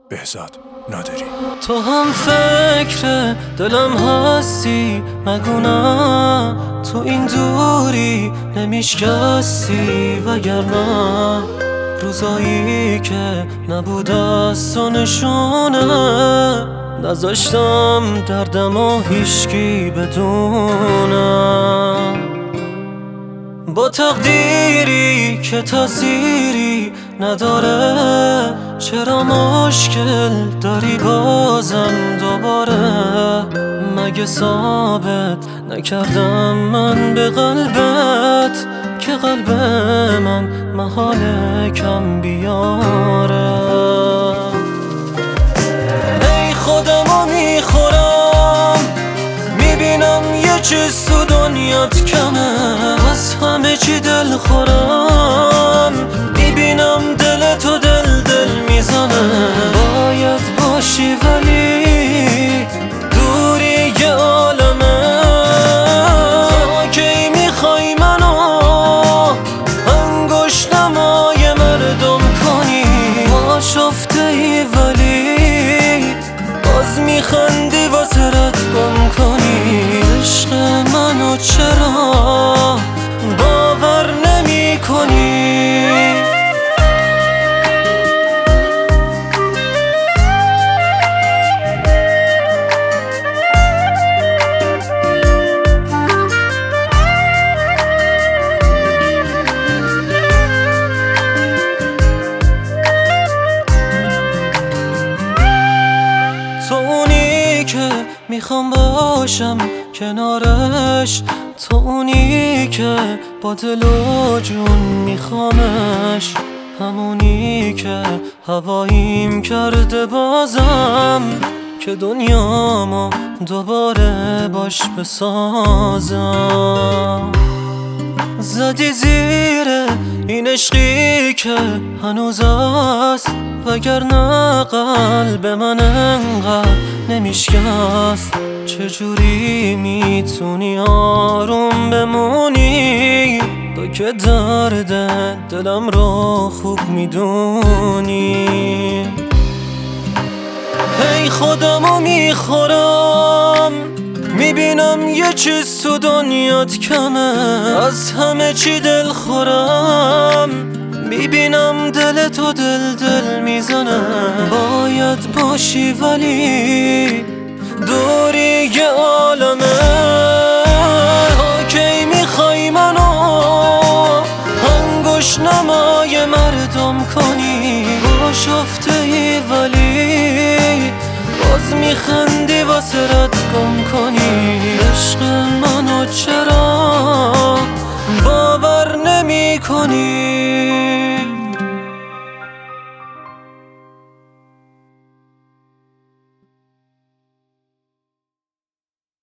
بهزاد نادری. تو هم فکر دلم هستی، مگو نه تو این دوری نمیشکستی، وگرنه روزایی که نبود از تو نشونه نذاشتم دردم و هیچکی بدونه. با تقدیری که تأثیری نداره، چرا مشکل داری بازم دوباره؟ مگه ثابت نکردم من به قلبت که قلب من محاله کم بیاره؟ ای خودمو میخورم، میبینم یه چیز تو دنیات کمه، از همه چی دل خورم، میبینم دل تو دل میزنه. باید باشی ولی دوری یه عالمه، تا کی میخوای منو انگشت نمای مردم کنی؟ آشفته ای ولی باز میخندی واسه رد گم کنی. عشق منو چرا باور نمی کنی؟ تو اونی که میخوام باشم کنارش، تو اونی که با دل و جون میخوامش، همونی که هواییم کرده بازم که دنیامو دوباره باش بسازم. زدی زیر این عشقی که هنوز است، وگرنه قلب من انقدر نمیشکست. چجوری میتونی آروم بمونی تو که درد دلم رو خوب میدونی؟ ای خودمو میخورم، میبینم یه چیز تو دنیات کمه، از همه چی دل خورم، میبینم دل تو دل میزنه. باید باشی ولی دوری یه عالمه، تا کی میخوای منو انگشت نمای مردم کنی؟ آشفته ای ولی باز میخندی واسه رد گم کنی. عشق منو چرا باور نمی کنی؟